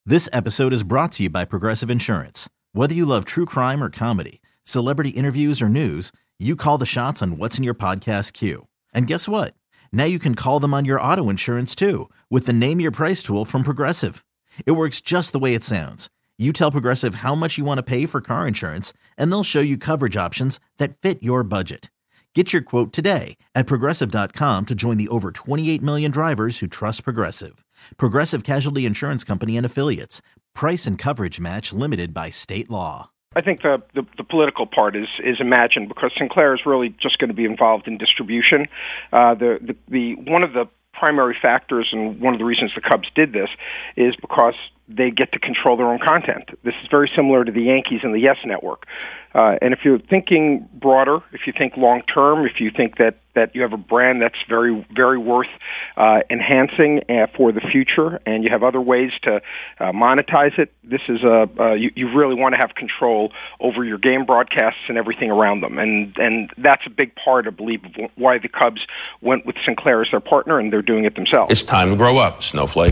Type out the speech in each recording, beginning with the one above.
This episode is brought to you by Progressive Insurance. Whether you love true crime or comedy, celebrity interviews or news, you call the shots on what's in your podcast queue. And guess what? Now you can call them on your auto insurance too with the Name Your Price tool from Progressive. It works just the way it sounds. You tell Progressive how much you want to pay for car insurance, and they'll show you coverage options that fit your budget. Get your quote today at Progressive.com to join the over 28 million drivers who trust Progressive. Progressive Casualty Insurance Company and Affiliates. Price and coverage match limited by state law. I think the political part is imagined because Sinclair is really just going to be involved in distribution. The one of the primary factors and one of the reasons the Cubs did this is because they get to control their own content. This is very similar to the Yankees and the Yes Network. And if you're thinking broader, if you think long-term, if you think that you have a brand that's very, very worth enhancing for the future and you have other ways to monetize it, this is you really want to have control over your game broadcasts and everything around them. And that's a big part, I believe, of why the Cubs went with Sinclair as their partner, and they're doing it themselves. It's time to grow up, Snowflake.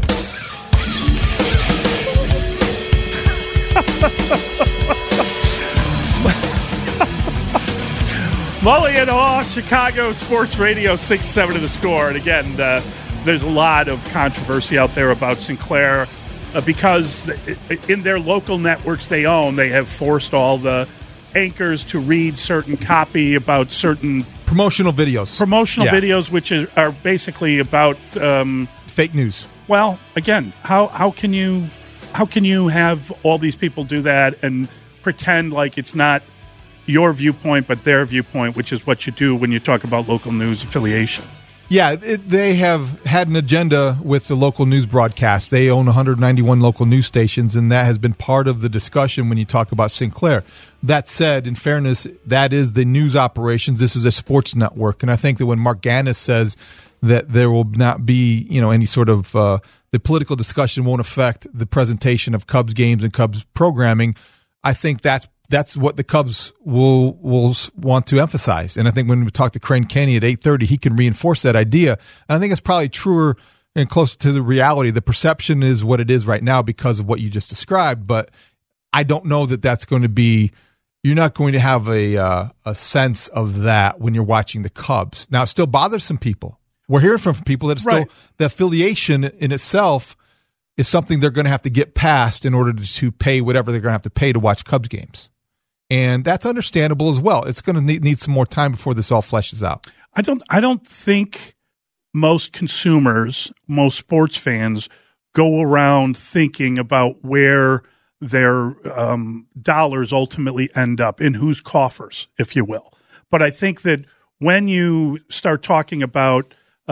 Mully and Haw, Chicago Sports Radio 6-7 to the Score. And again, there's a lot of controversy out there about Sinclair because in their local networks they own, they have forced all the anchors to read certain copy about certain promotional videos. Videos, which are basically about fake news. Well, again, how can you have all these people do that and pretend like it's not your viewpoint but their viewpoint, which is what you do when you talk about local news affiliation? Yeah, they have had an agenda with the local news broadcast. They own 191 local news stations, and that has been part of the discussion when you talk about Sinclair. That said, in fairness, that is the news operations. This is a sports network, and I think that when Mark Gannis says that there will not be, any sort of the political discussion won't affect the presentation of Cubs games and Cubs programming, I think that's what the Cubs will want to emphasize. And I think when we talk to Crane Kenny at 8:30, he can reinforce that idea. And I think it's probably truer and closer to the reality. The perception is what it is right now because of what you just described, but I don't know that that's going to be – you're not going to have a sense of that when you're watching the Cubs. Now, it still bothers some people. We're hearing from people that it's still the affiliation in itself is something they're going to have to get past in order to pay whatever they're going to have to pay to watch Cubs games. And that's understandable as well. It's going to need some more time before this all fleshes out. I don't think most consumers, most sports fans go around thinking about where their dollars ultimately end up, in whose coffers, if you will. But I think that when you start talking about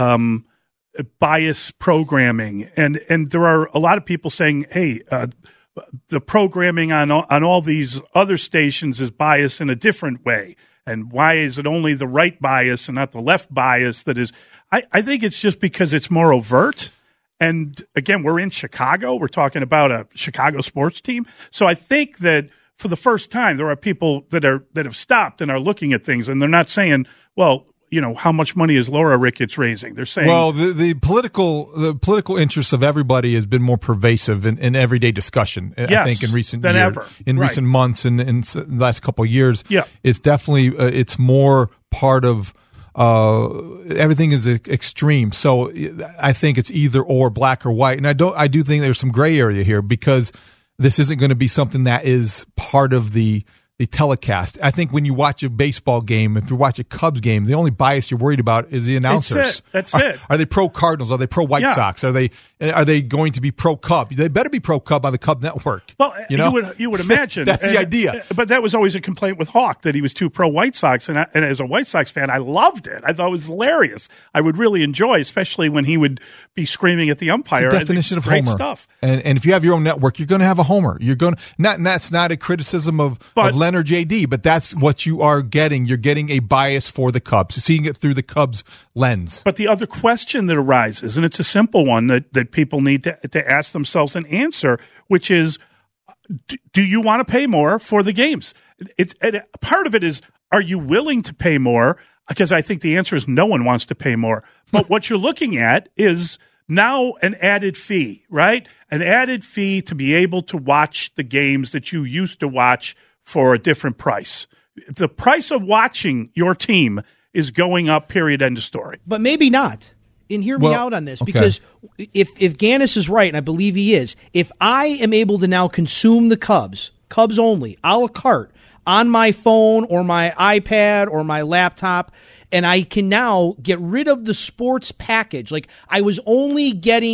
bias programming, and there are a lot of people saying, hey, the programming on all these other stations is biased in a different way. And why is it only the right bias and not the left bias that is? I think it's just because it's more overt. And again, we're in Chicago. We're talking about a Chicago sports team. So I think that for the first time, there are people that have stopped and are looking at things, and they're not saying, well, how much money is Laura Ricketts raising? They're saying, well, the political interests of everybody has been more pervasive in everyday discussion. Yes, I think in recent recent months and in the last couple of years, it's definitely it's more part of everything is extreme. So I think it's either or, black or white, and I do think there's some gray area here because this isn't going to be something that is part of the telecast. I think when you watch a baseball game, if you watch a Cubs game, the only bias you're worried about is the announcers. That's it. Are they pro Cardinals? Are they pro White Sox? Are they going to be pro Cub? They better be pro Cub on the Cub network. Well, you would imagine that's the idea. But that was always a complaint with Hawk, that he was too pro White Sox. And as a White Sox fan, I loved it. I thought it was hilarious. I would really enjoy, especially when he would be screaming at the umpire. It's the definition of great homer. Stuff. And if you have your own network, you're going to have a homer. You're going and that's not a criticism of Len or JD, but that's what you are getting. You're getting a bias for the Cubs, seeing it through the Cubs lens. But the other question that arises, and it's a simple one that people need to ask themselves and answer, which is, do you want to pay more for the games? Part of it is, are you willing to pay more? Because I think the answer is no one wants to pay more. But what you're looking at is Now an added fee, right? An added fee to be able to watch the games that you used to watch for a different price. The price of watching your team is going up, period, end of story. But maybe not. And hear me out on this, because if Gannis is right, and I believe he is, if I am able to now consume the Cubs only, a la carte, on my phone or my iPad or my laptop, and I can now get rid of the sports package. Like, I only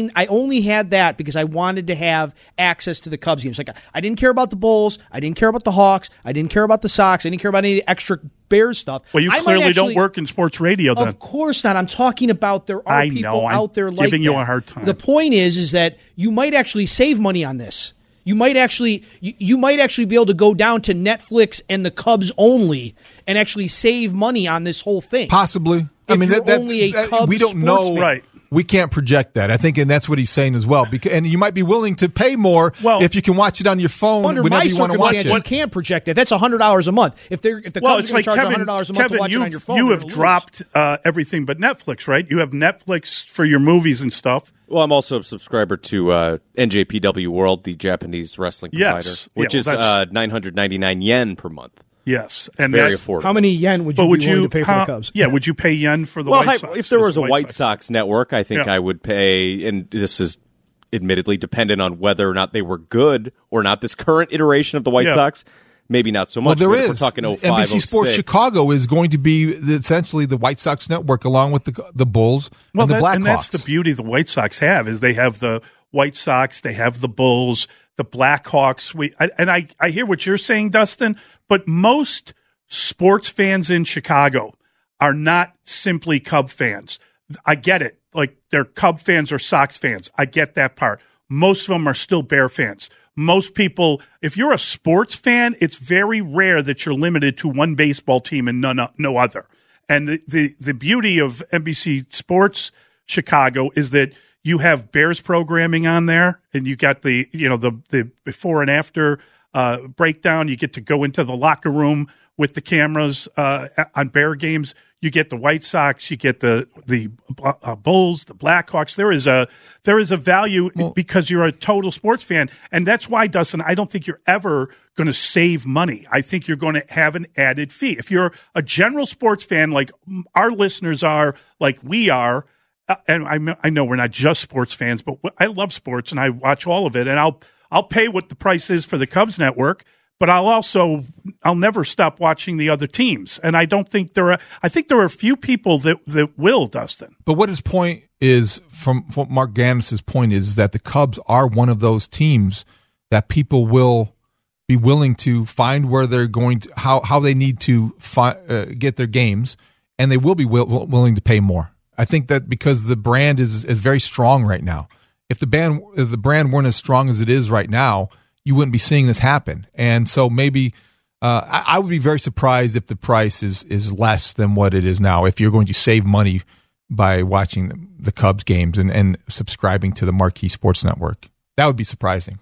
had that because I wanted to have access to the Cubs games. Like, I didn't care about the Bulls, I didn't care about the Hawks, I didn't care about the Sox, I didn't care about any of the extra Bears stuff. Well, you clearly don't work in sports radio then. Of course not. I'm talking about there are people out there like that. Giving you a hard time. The point is that you might actually save money on this. You might actually be able to go down to Netflix and the Cubs only and actually save money on this whole thing. Possibly. I mean, we don't know. Right. We can't project that. I think, and that's what he's saying as well. And you might be willing to pay more if you can watch it on your phone whenever you want to watch it. You can't project it. That's $100 a month. If the Cubs are going to charge $100 a month to watch it on your phone, you have dropped everything but Netflix, right? You have Netflix for your movies and stuff. Well, I'm also a subscriber to NJPW World, the Japanese wrestling provider, which is 999 yen per month. Yes, and very affordable. How many yen would you be willing to pay for the Cubs? Yeah, would you pay yen for the White Sox? If there was a White Sox network, I think I would pay, and this is admittedly dependent on whether or not they were good or not. This current iteration of the White Sox, maybe not so much. Well, there is. We're talking 05, NBC Sports 06. Chicago is going to be essentially the White Sox network along with the Bulls and the Blackhawks. And that's the beauty the White Sox have, is they have the White Sox, they have the Bulls, the Blackhawks. I hear what you're saying, Dustin, but most sports fans in Chicago are not simply Cub fans. I get it. Like, they're Cub fans or Sox fans. I get that part. Most of them are still Bear fans. Most people, if you're a sports fan, it's very rare that you're limited to one baseball team and no other. And the beauty of NBC Sports Chicago is that you have Bears programming on there, and you got the before and after breakdown. You get to go into the locker room with the cameras on Bear games. You get the White Sox, you get the Bulls, the Blackhawks. There is a value because you're a total sports fan, and that's why, Dustin, I don't think you're ever going to save money. I think you're going to have an added fee. If you're a general sports fan, like our listeners are, like we are, and I know we're not just sports fans, but I love sports and I watch all of it, and I'll pay what the price is for the Cubs network. But I'll never stop watching the other teams. And I think there are a few people that will, Dustin. But what his point is, from Mark Gannis's point, is that the Cubs are one of those teams that people will be willing to find where they're going to, how they need to get their games, and they will be willing to pay more. I think that because the brand is very strong right now. If the brand weren't as strong as it is right now, you wouldn't be seeing this happen. And so maybe I would be very surprised if the price is less than what it is now, if you're going to save money by watching the Cubs games and subscribing to the Marquee Sports Network. That would be surprising.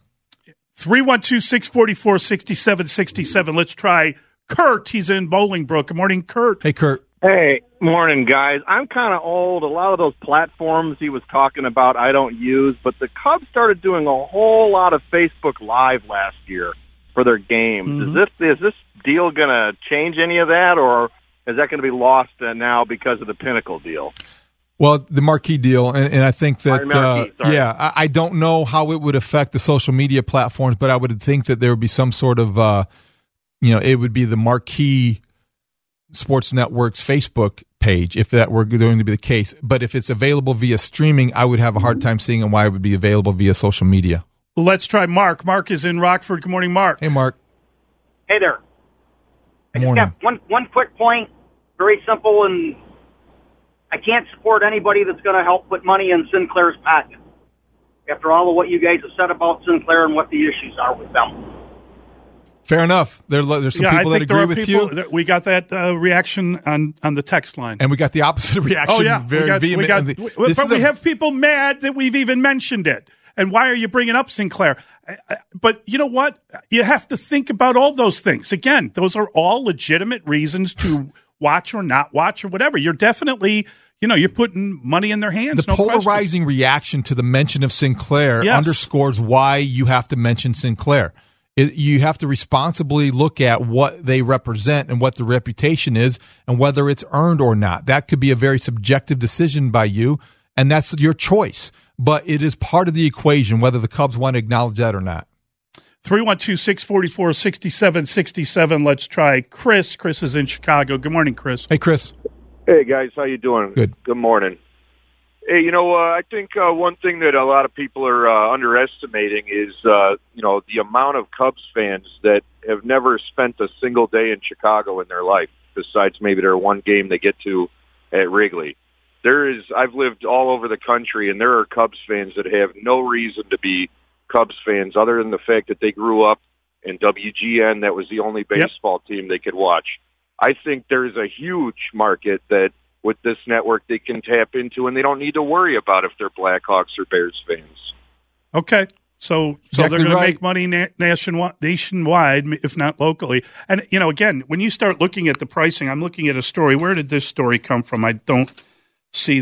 312-644-6767. Let's try Kurt. He's in Bolingbrook. Good morning, Kurt. Hey, Kurt. Hey, morning, guys. I'm kind of old. A lot of those platforms he was talking about I don't use, but the Cubs started doing a whole lot of Facebook Live last year for their games. Mm-hmm. Is this deal going to change any of that, or is that going to be lost now because of the Pinnacle deal? Well, the Marquee deal, and I think that, I don't know how it would affect the social media platforms, but I would think that there would be some sort of, it would be the Marquee Sports Network's Facebook page if that were going to be the case. But if it's available via streaming, I would have a hard time seeing why it would be available via social media. Let's try Mark. Mark is in Rockford. Good morning, Mark. Hey, Mark. Hey there. Good morning. I just got one quick point, very simple, and I can't support anybody that's going to help put money in Sinclair's pocket after all of what you guys have said about Sinclair and what the issues are with them. Fair enough. There's some people that agree with you. We got that reaction on the text line. And we got the opposite reaction. Oh, yeah. Very vehement. But we have people mad that we've even mentioned it. And why are you bringing up Sinclair? But you know what? You have to think about all those things. Again, those are all legitimate reasons to watch or not watch or whatever. You're definitely you're putting money in their hands. The polarizing reaction to the mention of Sinclair underscores why you have to mention Sinclair. You have to responsibly look at what they represent and what the reputation is and whether it's earned or not. That could be a very subjective decision by you, and that's your choice. But it is part of the equation, whether the Cubs want to acknowledge that or not. 312-644-6767. Let's try Chris. Chris is in Chicago. Good morning, Chris. Hey, Chris. Hey, guys. How you doing? Good. Good morning. Hey, I think one thing that a lot of people are underestimating is, the amount of Cubs fans that have never spent a single day in Chicago in their life, besides maybe their one game they get to at Wrigley. I've lived all over the country, and there are Cubs fans that have no reason to be Cubs fans other than the fact that they grew up in WGN. That was the only baseball team they could watch. I think there's a huge market that with this network they can tap into, and they don't need to worry about if they're Blackhawks or Bears fans. Okay. So exactly they're going right. to make money nationwide, if not locally. And, again, when you start looking at the pricing, I'm looking at a story. Where did this story come from? I don't see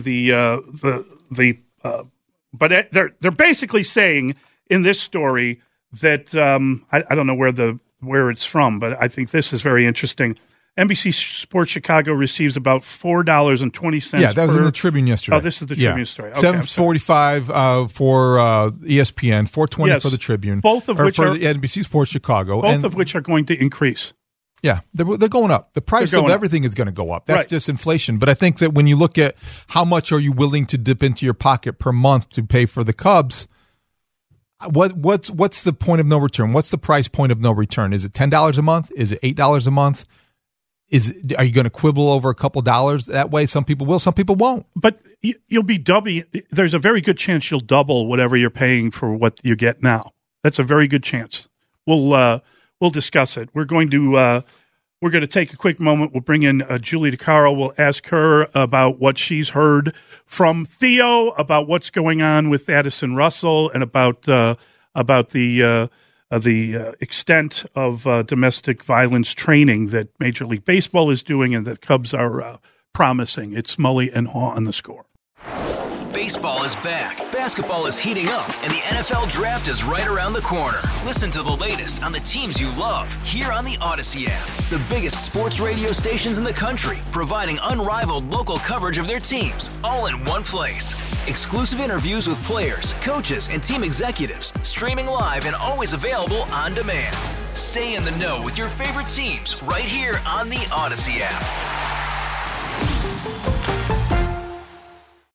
but they're basically saying in this story that I don't know where it's from, but I think this is very interesting. NBC Sports Chicago receives about $4.20. Yeah, that was in the Tribune yesterday. Oh, this is the Tribune story. Okay, $7.45 for ESPN, $4.20 for the Tribune. Both of which for are NBC Sports Chicago. Both of which are going to increase. Yeah, they're going up. The price of everything is going to go up. That's just inflation. But I think that when you look at how much are you willing to dip into your pocket per month to pay for the Cubs, what's the point of no return? What's the price point of no return? Is it $10 a month? Is it $8 a month? Are you going to quibble over a couple dollars that way? Some people will, some people won't. But you'll be there's a very good chance you'll double whatever you're paying for what you get now. That's a very good chance. We'll discuss it. We're going to take a quick moment. We'll bring in Julie DeCaro. We'll ask her about what she's heard from Theo, about what's going on with Addison Russell, and about the extent of domestic violence training that Major League Baseball is doing and that Cubs are promising. It's Mully and Haw on the Score. Baseball is back, basketball is heating up, and the NFL Draft is right around the corner. Listen to the latest on the teams you love here on the Odyssey app. The biggest sports radio stations in the country, providing unrivaled local coverage of their teams, all in one place. Exclusive interviews with players, coaches, and team executives, streaming live and always available on demand. Stay in the know with your favorite teams right here on the Odyssey app.